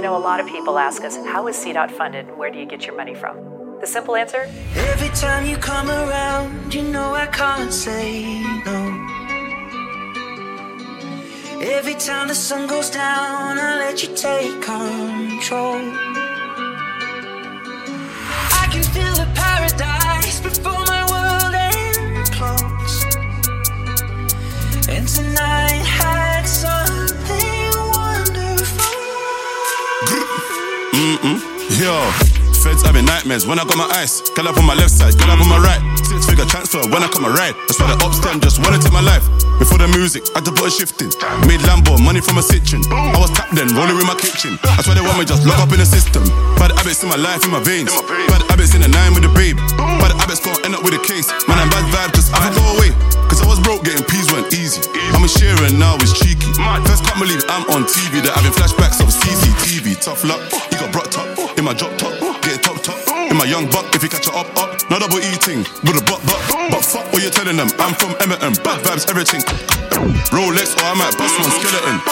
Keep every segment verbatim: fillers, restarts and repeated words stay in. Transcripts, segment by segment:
know a lot of people ask us, how is C DOT funded and where do you get your money from? The simple answer? Every time you come around, you know I can't say no. Every time the sun goes down, I let you take control. I can feel the paradise before my world implodes. And tonight had something wonderful. Mm-mm, yo. Feds having nightmares when I got my ice. Girl up on my left side, girl up on my right. Six figure transfer when I come a ride. That's why the ups them just wanna take my life. Before the music, I had to put a shift in. Made Lambo, money from a kitchen. I was tapped then, rolling in my kitchen. That's why they want me just lock up in the system. Bad habits in my life, in my veins. Bad habits in the nine with the babe. Bad habits gon' end up with a case. Man, I'm bad vibe, just I go away. Cause I was broke, getting peas went easy. I'm a sharer now, it's cheeky. First can't believe I'm on T V. They're having flashbacks of C C T V. Tough luck, he got brought up in my drop top. Get top top in my young buck. If you catch it up up, no double eating with a butt butt. But fuck what you're telling them. I'm from Emerton, bad vibes, everything. Rolex or I might bust one skeleton.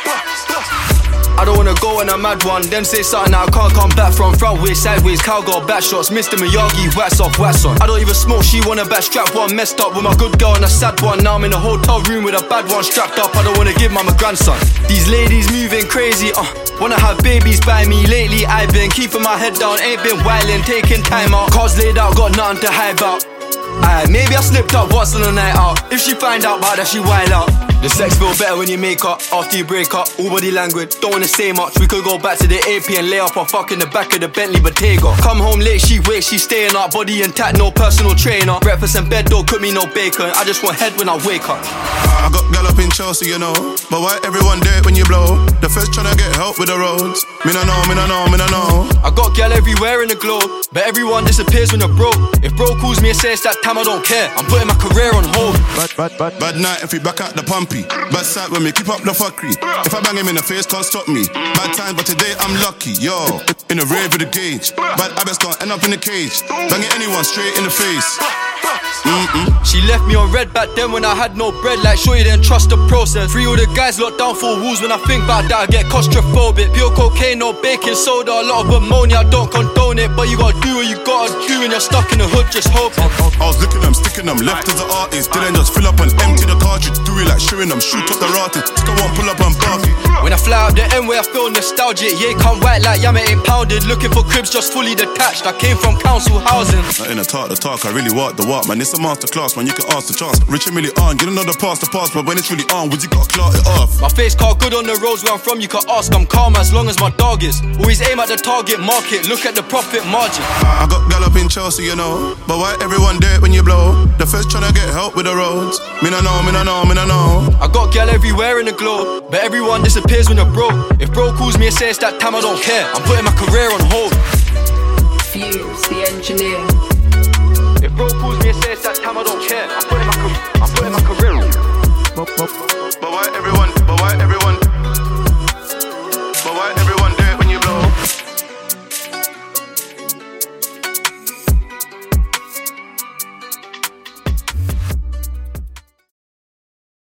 I don't wanna go on a mad one, then say something that I can't come back from. Front way, sideways, cowgirl, back shots, Mister Miyagi, wax off, wax on. I don't even smoke, she wanna back strap one. Messed up with my good girl and a sad one. Now I'm in a hotel room with a bad one strapped up. I don't wanna give my grandson. These ladies moving crazy, uh wanna have babies by me. Lately I've been keeping my head down, ain't been wildin', taking time out. Cars laid out, got nothing to hide about. Aye, maybe I slipped up once on a night out. If she find out about that, she wild out. The sex feel better when you make up, after you break up. All body language, don't wanna say much. We could go back to the A P and lay up or fuck in the back of the Bentley Bottega. Come home late, she wait, she staying up. Body intact, no personal trainer. Breakfast in bed, don't cook me no bacon. I just want head when I wake up. I got gal up in Chelsea, you know. But why everyone do it when you blow? The first tryna get help with the roads. Me no know, me no know, me no know. I got gal everywhere in the globe, but everyone disappears when you're broke. If bro calls me and says that time, I don't care. I'm putting my career on hold. Bad, bad, bad, bad night if we back at the pumpy. Bad side when me keep up the fuckery. If I bang him in the face, can't stop me. Bad times, but today I'm lucky. Yo, in the rave with the gauge. Bad habits can't end up in the cage. Banging anyone straight in the face. Mm-mm. She left me on red back then when I had no bread. Like sure you didn't trust the process. Free all the guys locked down for walls. When I think about that I get claustrophobic. Pure cocaine, no baking soda. A lot of ammonia, I don't condone it. But you gotta do what you gotta do. And you're stuck in the hood just hoping. I was licking them, sticking them, left as an artist. Didn't just fill up and empty the cartridge. Do it like shooting them, shoot up the artist. Stick I won't pull up and bark it. When I fly up the end where I feel nostalgic. Yeah, come white like Yama ain't pounded. Looking for cribs just fully detached. I came from council housing. Not in the talk, the talk, I really walk the walk. Man, it's a masterclass, man, you can ask the chance. Rich and really on, you don't know the past, the past. But when it's really on, would you gotta clout it off? My face card good on the roads where I'm from, you can ask. I'm calm as long as my dog is. Always aim at the target market, look at the profit margin. I got gal up in Chelsea, you know. But why everyone do it when you blow? The first tryna get help with the roads. Me no know, me no know, me no know. I got gal everywhere in the globe, but everyone disappears when you're broke. If bro calls me and says that time, I don't care. I'm putting my career on hold. Fuse, the engineer. If bro calls me and says that time, I don't care. I'm putting my, I'm putting my career on. But why everyone, but why everyone, but why everyone